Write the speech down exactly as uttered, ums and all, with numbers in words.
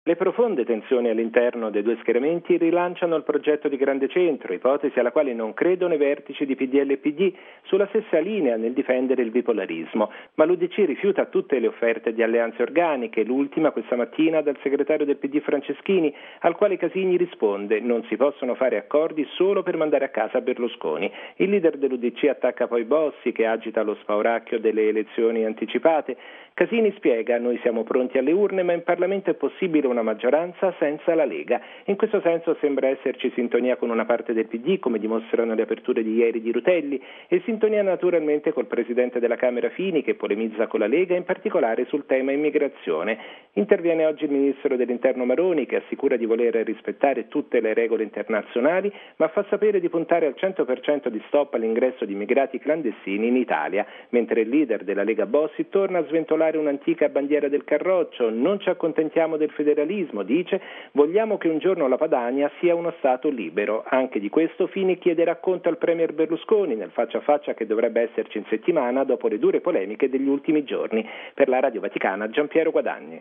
Le profonde tensioni all'interno dei due schieramenti rilanciano il progetto di grande centro, ipotesi alla quale non credono i vertici di P D L e P D, sulla stessa linea nel difendere il bipolarismo, ma l'U D C rifiuta tutte le offerte di alleanze organiche, l'ultima questa mattina dal segretario del P D Franceschini, al quale Casini risponde: non si possono fare accordi solo per mandare a casa Berlusconi. Il leader dell'U D C attacca poi Bossi, che agita lo spauracchio delle elezioni anticipate. Casini spiega: noi siamo pronti alle urne, ma in Parlamento è possibile una maggioranza senza la Lega. In questo senso sembra esserci sintonia con una parte del P D, come dimostrano le aperture di ieri di Rutelli, e sintonia naturalmente col presidente della Camera Fini, che polemizza con la Lega, in particolare sul tema immigrazione. Interviene oggi il ministro dell'Interno Maroni, che assicura di voler rispettare tutte le regole internazionali, ma fa sapere di puntare al cento per cento di stop all'ingresso di immigrati clandestini in Italia, mentre il leader della Lega Bossi torna a sventolare un'antica bandiera del Carroccio: non ci accontentiamo del federalismo, dice, vogliamo che un giorno la Padania sia uno Stato libero. Anche di questo Fini chiederà conto al premier Berlusconi nel faccia a faccia che dovrebbe esserci in settimana dopo le dure polemiche degli ultimi giorni. Per la Radio Vaticana, Giampiero Guadagni.